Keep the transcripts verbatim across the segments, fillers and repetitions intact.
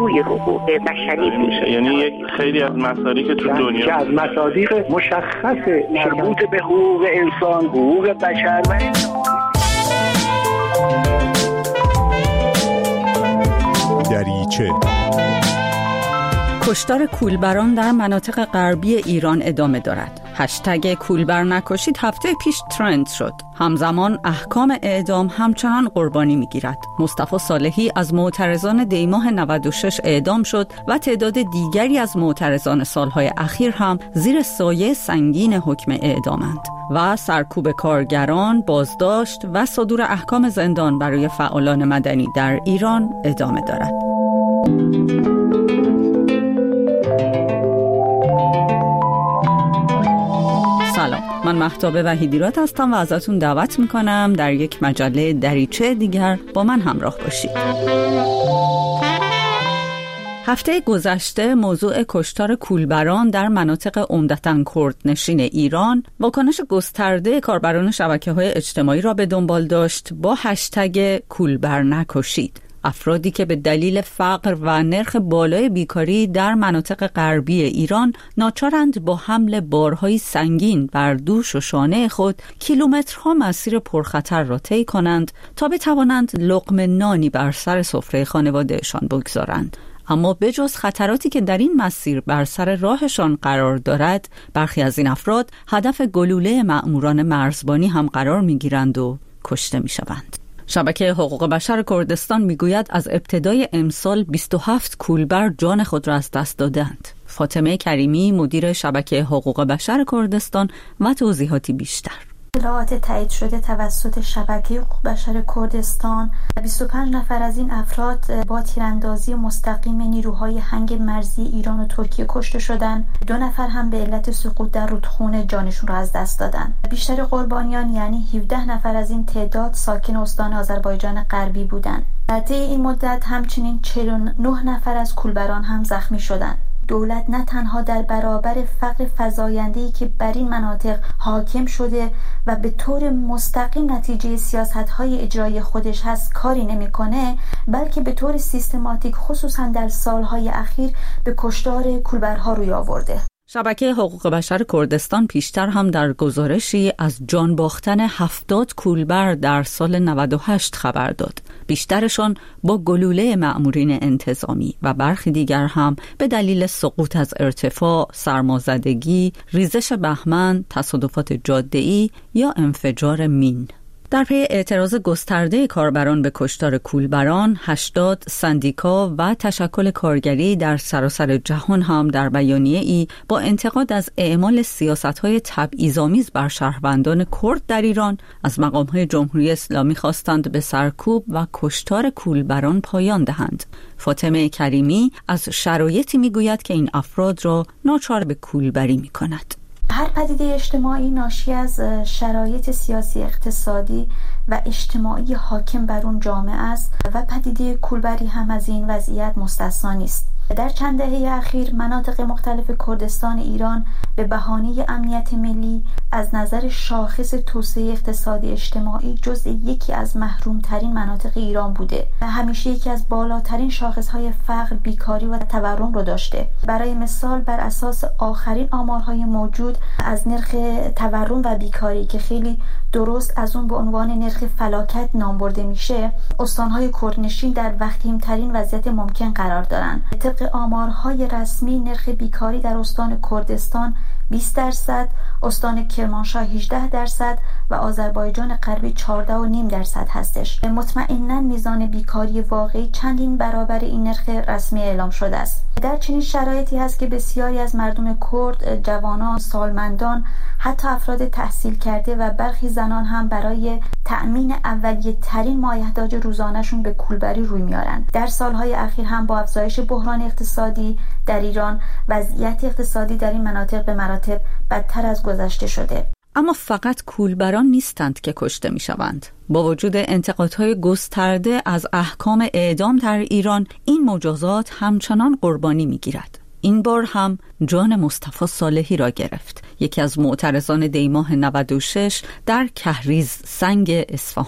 روی حقوق بشری میشه. یعنی یک خیلی از مصادیق تو دنیا از مصادیق مشخص مربوط به حقوق انسان، حقوق بشر و دریچه. کشتار کولبران در مناطق غربی ایران ادامه دارد. هشتگ کولبر نکشید هفته پیش ترند شد. همزمان احکام اعدام همچنان قربانی میگیرد. مصطفی صالحی از معترضان دیماه نود و شش اعدام شد و تعداد دیگری از معترضان سالهای اخیر هم زیر سایه سنگین حکم اعدامند. و سرکوب کارگران، بازداشت و صدور احکام زندان برای فعالان مدنی در ایران ادامه دارد. سلام، من مهتاب وحیدیراد هستم و ازتون دعوت میکنم در یک مجله دریچه دیگر با من همراه باشید. هفته گذشته موضوع کشتار کولبران در مناطق عمدتاً کردنشین ایران واکنش گسترده کاربران شبکه‌های اجتماعی را به دنبال داشت با هشتگ کولبر نکشید. افرادی که به دلیل فقر و نرخ بالای بیکاری در مناطق غربی ایران ناچارند با حمل بارهای سنگین بر دوش و شانه خود کیلومترها مسیر پرخطر را طی کنند تا بتوانند لقمه نانی بر سر سفره خانوادهشان بگذارند. اما بجز خطراتی که در این مسیر بر سر راهشان قرار دارد، برخی از این افراد هدف گلوله مأموران مرزبانی هم قرار می‌گیرند و کشته می‌شوند. شبکه حقوق بشر کردستان میگوید از ابتدای امسال بیست و هفت کولبر جان خود را از دست دادند. فاطمه کریمی مدیر شبکه حقوق بشر کردستان و توضیحاتی بیشتر. اطلاعات تایید شده توسط شبکه حقوق بشر کردستان، بیست و پنج نفر از این افراد با تیراندازی مستقیم نیروهای هنگ مرزی ایران و ترکیه کشته شدند. دو نفر هم به علت سقوط در رودخانه جانشون را از دست دادند. بیشتر قربانیان یعنی هفده نفر از این تعداد ساکن استان آذربایجان غربی بودند. در طی این مدت همچنین چهل و نه نفر از کولبران هم زخمی شدند. دولت نه تنها در برابر فقر فزاینده‌ای که بر این مناطق حاکم شده و به طور مستقیم نتیجه سیاست‌های اجرایی خودش هست کاری نمی‌کنه، بلکه به طور سیستماتیک خصوصا در سال‌های اخیر به کشتار کولبرها روی آورده. شبکه حقوق بشر کردستان پیشتر هم در گزارشی از جان باختن هفتاد کولبر در سال نود و هشت خبر داد. بیشترشان با گلوله مأمورین انتظامی و برخی دیگر هم به دلیل سقوط از ارتفاع، سرمازدگی، ریزش بهمن، تصادفات جاده‌ای یا انفجار مین. در پی اعتراض گسترده کاربران به کشتار کولبران، هشتاد سندیکا و تشکل کارگری در سراسر جهان هم در بیانیه‌ای با انتقاد از اعمال سیاست‌های تبعیض‌آمیز بر شهروندان کرد در ایران از مقام‌های جمهوری اسلامی خواستند به سرکوب و کشتار کولبران پایان دهند. فاطمه کریمی از شرایطی می‌گوید که این افراد را ناچار به کولبری می‌کند. هر پدیده اجتماعی ناشی از شرایط سیاسی، اقتصادی و اجتماعی حاکم بر اون جامعه است و پدیده کولبری هم از این وضعیت مستثنا نیست. در چند دهه اخیر مناطق مختلف کردستان ایران به بهانه امنیت ملی از نظر شاخص توسعه اقتصادی اجتماعی جزء یکی از محرومترین مناطق ایران بوده و همیشه یکی از بالاترین شاخصهای فقر، بیکاری و تورم رو داشته. برای مثال بر اساس آخرین آمارهای موجود از نرخ تورم و بیکاری که خیلی درست از اون به عنوان نرخ فلاکت نام برده میشه، استانهای کردنشین در وخیم‌ترین وضعیت ممکن قرار دارند. طبق آمارهای رسمی نرخ بیکاری در استان کردستان بیست درصد، استان کرمانشاه هجده درصد و آذربایجان غربی چهارده و نیم درصد هستش. مطمئناً میزان بیکاری واقعی چندین برابر این نرخ رسمی اعلام شده است. در چنین شرایطی هست که بسیاری از مردم کرد، جوانان، سالمندان، حتی افراد تحصیل کرده و برخی زنان هم برای تأمین اولیه ترین مایحتاج روزانه‌شون به کولبری روی میارن. در سالهای اخیر هم با افزایش بحران اقتصادی در ایران، وضعیت اقتصادی در این مناطق به مراتب بدتر از گذشته شده. اما فقط کولبران نیستند که کشته می شوند. با وجود انتقادهای گسترده از احکام اعدام در ایران، این مجازات همچنان قربانی می گیرد. این بار هم جان مصطفی صالحی را گرفت، یکی از معترضان دیماه نود و شش در کهریز سنگ اصفهان.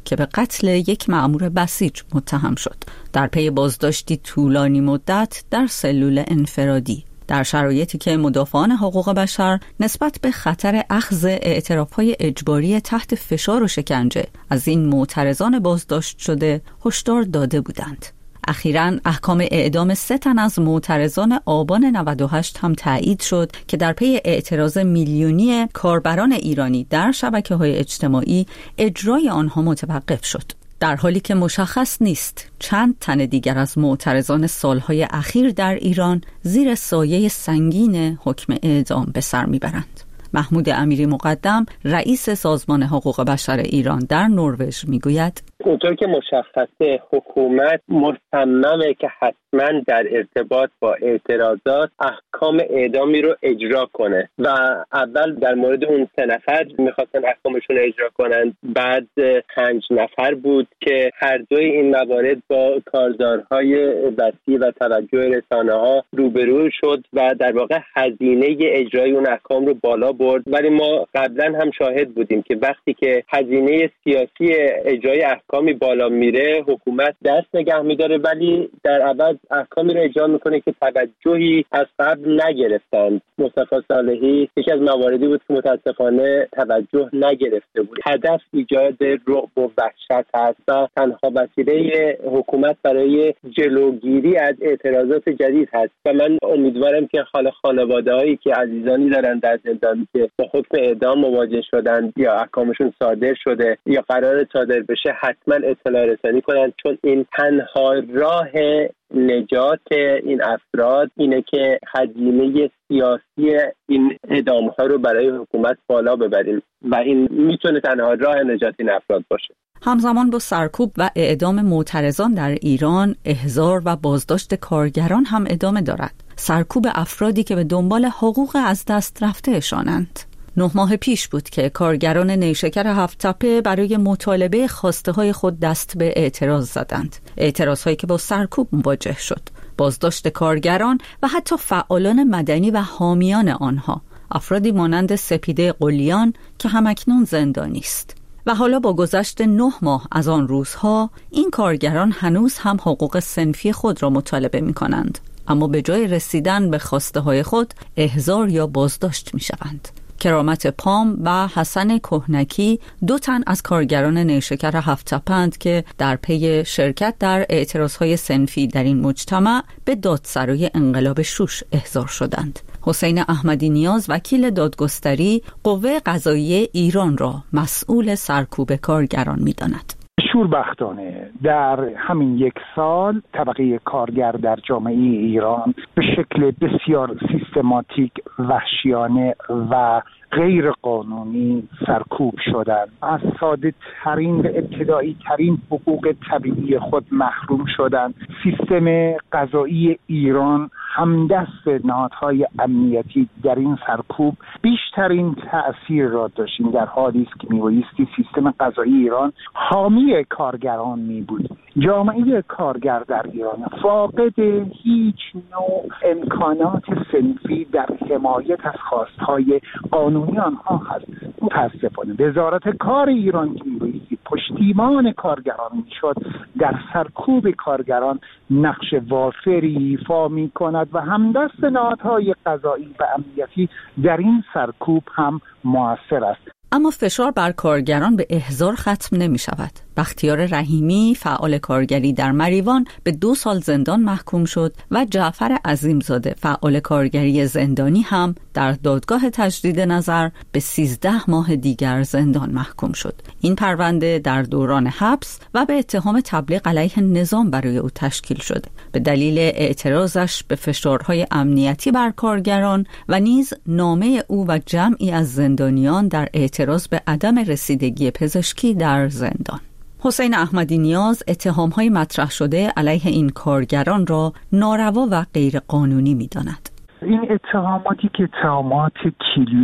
که به قتل یک مأمور بسیج متهم شد در پی بازداشتی طولانی مدت در سلول انفرادی، در شرایطی که مدافعان حقوق بشر نسبت به خطر اخذ اعتراف‌های اجباری تحت فشار و شکنجه از این معترضان بازداشت شده هشدار داده بودند. اخیراً احکام اعدام سه تن از معترضان آبان نود و هشت هم تایید شد که در پی اعتراض میلیونی کاربران ایرانی در شبکه‌های اجتماعی اجرای آنها متوقف شد، در حالی که مشخص نیست چند تن دیگر از معترضان سالهای اخیر در ایران زیر سایه سنگین حکم اعدام به سر میبرند. محمود امیری مقدم رئیس سازمان حقوق بشر ایران در نروژ میگوید اونطور که مشخصه حکومت مصممه که حتما در ارتباط با اعتراضات احکام اعدامی رو اجرا کنه و اول در مورد اون سه نفر میخواستن احکامشون اجرا کنن، بعد پنج نفر بود که هر دوی این موارد با کارزارهای وسیع و توجه رسانه ها روبرو شد و در واقع هزینه اجرای اون احکام رو بالا برد. ولی ما قبلا هم شاهد بودیم که وقتی که هزینه سیاسی اجرای احکامی بالا میره حکومت دست نگه میداره، ولی در عوض احکامی رو اجرا میکنه که توجهی از قبل نگرفتند. مصطفی صالحی یکی از مواردی بود که متاسفانه توجه نگرفته بود. هدف ایجاد رعب و وحشت است و تنها وسیله حکومت برای جلوگیری از اعتراضات جدید هست و من امیدوارم که حالا خانواده‌هایی که عزیزانی دارن در زندان که با حکم اعدام مواجه شدن یا احکامشون صادر شده یا قرار صادر بشه حتما اطلاع رسانی کنن، چون این تنها راه نجات این افراد اینه که هزینه سیاسی این اعدام ها رو برای حکومت بالا ببریم و این میتونه تنها راه نجات این افراد باشه. همزمان با سرکوب و اعدام معترضان در ایران، احضار و بازداشت کارگران هم ادامه دارد. سرکوب افرادی که به دنبال حقوق از دست رفته‌شانند. نه ماه پیش بود که کارگران نیشکر هفت تپه برای مطالبه خواسته های خود دست به اعتراض زدند. اعتراض هایی که با سرکوب مواجه شد. بازداشت کارگران و حتی فعالان مدنی و حامیان آنها، افرادی مانند سپیده قلیان که همکنون زندانی است. و حالا با گذشت نه ماه از آن روزها این کارگران هنوز هم حقوق صنفی خود را مطالبه می کنند، اما به جای رسیدن به خواسته های خود احضار یا بازداشت می شوند. کرامت پام و حسن کهنکی دو تن از کارگران نیشکر هفت تپه‌اند که در پی شرکت در اعتراضهای صنفی در این مجتمع به دادسرای انقلاب شوش احضار شدند. حسین احمدی نیاز وکیل دادگستری قوه قضاییه ایران را مسئول سرکوب کارگران می‌داند. شوربختانه در همین یک سال طبقه کارگر در جامعه ایران به شکل بسیار سیستماتیک، وحشیانه و غیر قانونی سرکوب شدند. از ساده ترین و ابتدایی ترین حقوق طبیعی خود محروم شدند. سیستم قضایی ایران همدست نهادهای امنیتی در این سرکوب بیشترین تأثیر را داشتیم، در حالی است که میبایستی سیستم قضایی ایران حامی کارگران می بود. جامعه کارگر در ایران فاقد هیچ نوع امکانات صنفی در حمایت از خواستهای قانونی آنها هست. متاسفانه وزارت کار ایران که میبایستی پشتیبان کارگران میشد در سرکوب کارگران نقش وافری ایفا می کند و همدست نهادهای قضایی و امنیتی در این سرکوب هم مؤثر است. اما فشار بر کارگران به احضار ختم نمی شود. بختیار رحیمی فعال کارگری در مریوان به دو سال زندان محکوم شد و جعفر عظیمزاده فعال کارگری زندانی هم در دادگاه تجدید نظر به سیزده ماه دیگر زندان محکوم شد. این پرونده در دوران حبس و به اتهام تبلیغ علیه نظام برای او تشکیل شده به دلیل اعتراضش به فشارهای امنیتی بر کارگران و نیز نامه او و جمعی از زندانیان در اعتراض به عدم رسیدگی پزشکی در زندان. حسین احمدی نیاز اتهام‌های مطرح شده علیه این کارگران را ناروا و غیر قانونی می‌داند. این اتهاماتی که اتهامات کلیدی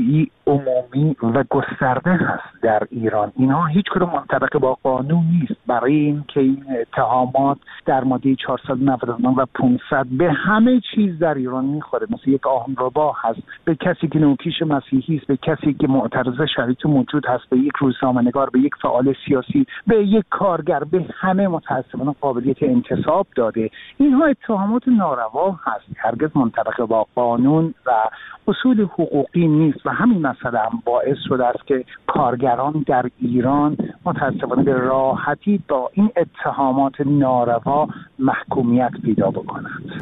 عمومی و گسترده هست در ایران. اینها هیچ کدوم منطبق با قانون نیست. برای این که این اتهامات در ماده چهارصد و نود و نه و پانصد به همه چیز در ایران میخوره. مثل یک آهنربا هست، به کسی که نوکیش مسیحی است، به کسی که معترض شریعت موجود هست، به یک روزنامه‌نگار، به یک فعال سیاسی، به یک کارگر، به همه متأسفانه قابلیت انتصاب داده. اینها اتهامات ناروا هست، هرگز منطبق با قانون و اصول حقوقی نیست و همین مسئله هم باعث شده است که کارگران در ایران متأسفانه به راحتی با این اتهامات ناروا محکومیت پیدا بکنند.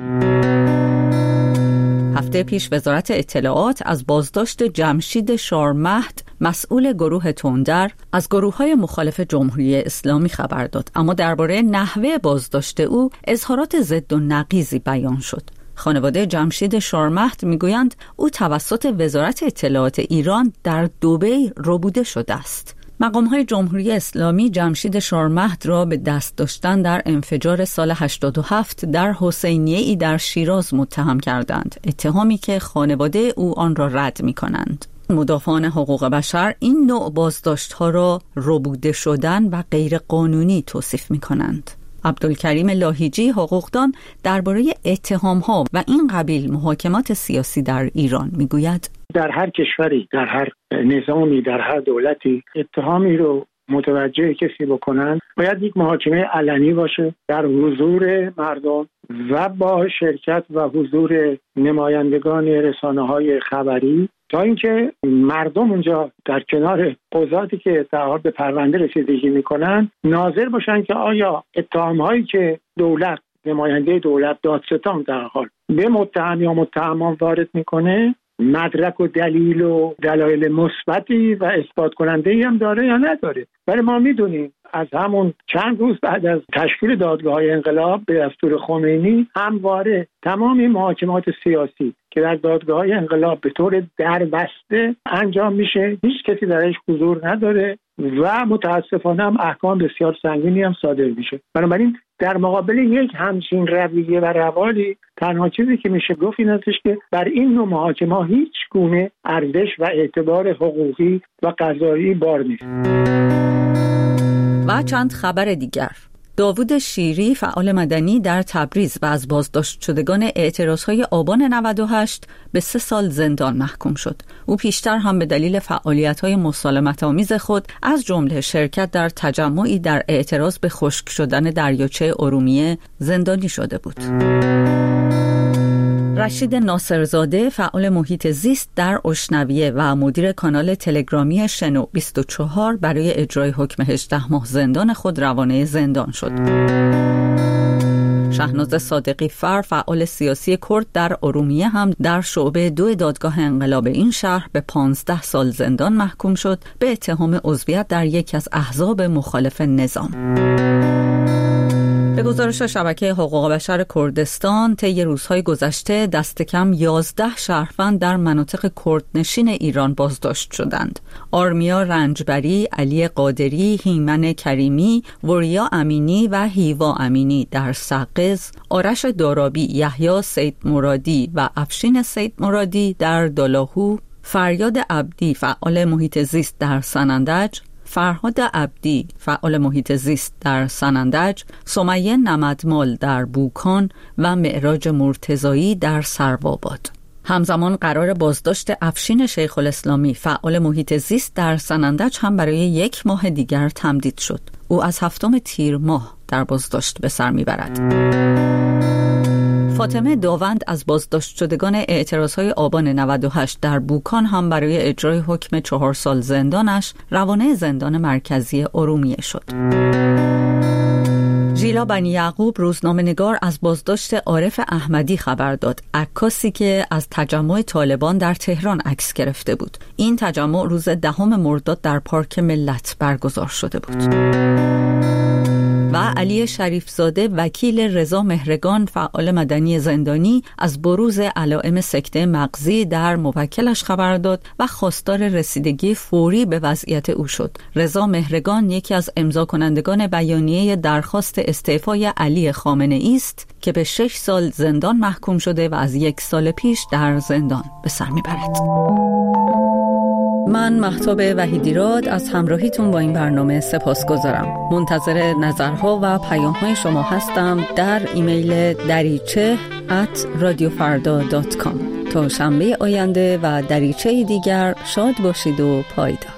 هفته پیش وزارت اطلاعات از بازداشت جمشید شارمهد، مسئول گروه تندر، از گروه‌های مخالف جمهوری اسلامی خبر داد، اما درباره نحوه بازداشت او اظهارات ضد و نقیضی بیان شد. خانواده جمشید شارمهد میگویند او توسط وزارت اطلاعات ایران در دبی ربوده شده است. مقام‌های جمهوری اسلامی جمشید شارمهد را به دست داشتن در انفجار سال هشتاد و هفت در حسینیه‌ای در شیراز متهم کردند، اتهامی که خانواده او آن را رد می‌کنند. مدافعان حقوق بشر این نوع بازداشت‌ها را ربوده شدن و غیر قانونی توصیف می‌کنند. عبدالکریم لاهیجی حقوقدان درباره اتهام‌ها و این قبیل محاکمات سیاسی در ایران میگوید: در هر کشوری، در هر نظامی، در هر دولتی اتهامی رو متوجه کسی بکنن باید یک محاکمه علنی باشه در حضور مردم و با شرکت و حضور نمایندگان رسانه‌های خبری، تا اینکه مردم اونجا در کنار قضاتی که در حال به پرونده رسیدگی میکنن ناظر باشن که آیا اتهام‌هایی که دولت، نماینده دولت، دادستان در حال به متهم یا متهمان وارد میکنه مدرک و دلیل و دلایل مثبتی و اثبات کننده‌ای هم داره یا نداره. ولی ما میدونیم از همون چند روز بعد از تشکیل دادگاه‌های انقلاب به دستور خمینی همواره تمام محاکمات سیاسی که در دادگاه‌های انقلاب به طور دربسته انجام میشه، هیچ کسی درش حضور نداره و متاسفانه هم احکام بسیار سنگینی هم صادر میشه. بنابراین در مقابل یک همچین رویه و روالی تنها چیزی که میشه گفت این هستش که بر این نوع محاکمه هیچ گونه ارزش و اعتبار حقوقی و قضایی بار نیست. و چند خبر دیگر. داوود شیری، فعال مدنی در تبریز و از بازداشت شدگان اعتراضهای آبان نود و هشت به سه سال زندان محکوم شد. او پیشتر هم به دلیل فعالیت‌های مسالمت‌آمیز خود از جمله شرکت در تجمعی در اعتراض به خشک شدن دریاچه ارومیه زندانی شده بود. رشید ناصرزاده، فعال محیط زیست در اشنویه و مدیر کانال تلگرامی شنو بیست و چهار، برای اجرای حکم هجده ماه زندان خود روانه زندان شد. شهناز صادقی فر، فعال سیاسی کرد در ارومیه، هم در شعبه دو دادگاه انقلاب این شهر به پانزده سال زندان محکوم شد به اتهام عضویت در یکی از احزاب مخالف نظام. به گزارش شبکه حقوق بشر کردستان، طی روزهای گذشته دست کم یازده شهروند در مناطق کردنشین ایران بازداشت شدند. آرمیا رنجبری، علی قادری، هیمن کریمی، وریا امینی و هیوا امینی در سقز، آرش دارابی، یحیی سید مرادی و افشین سید مرادی در دالاهو، فریاد عبدی، فعال محیط زیست در سنندج، فرهاد عبدی، فعال محیط زیست در سنندج، سمیه نمدمال در بوکان و معراج مرتضایی در سروآباد. همزمان قرار بازداشت افشین شیخ الاسلامی، فعال محیط زیست در سنندج، هم برای یک ماه دیگر تمدید شد. او از هفتم تیر ماه در بازداشت به سر میبرد. فاطمه داوند از بازداشت شدگان اعتراضهای آبان نود و هشت در بوکان هم برای اجرای حکم چهار سال زندانش روانه زندان مرکزی ارومیه شد. ژیلا بنی یعقوب، روزنامه‌نگار، از بازداشت عارف احمدی خبر داد، عکاسی که از تجمع طالبان در تهران عکس گرفته بود. این تجمع روز دهم مرداد در پارک ملت برگزار شده بود. و علی شریفزاده، وکیل رضا مهرگان، فعال مدنی زندانی، از بروز علائم سکته مغزی در موکلش خبر داد و خواستار رسیدگی فوری به وضعیت او شد. رضا مهرگان یکی از امضا کنندگان بیانیه درخواست استعفای علی خامنه‌ای است که به شش سال زندان محکوم شده و از یک سال پیش در زندان به سر میبرد. من مهتاب وحیدیراد از همراهیتون با این برنامه سپاسگزارم. منتظر نظرها و پیام‌های شما هستم در ایمیل دریچه ات رادیو فردا دات کام. تا شنبه آینده و دریچه دیگر شاد باشید و پایدار.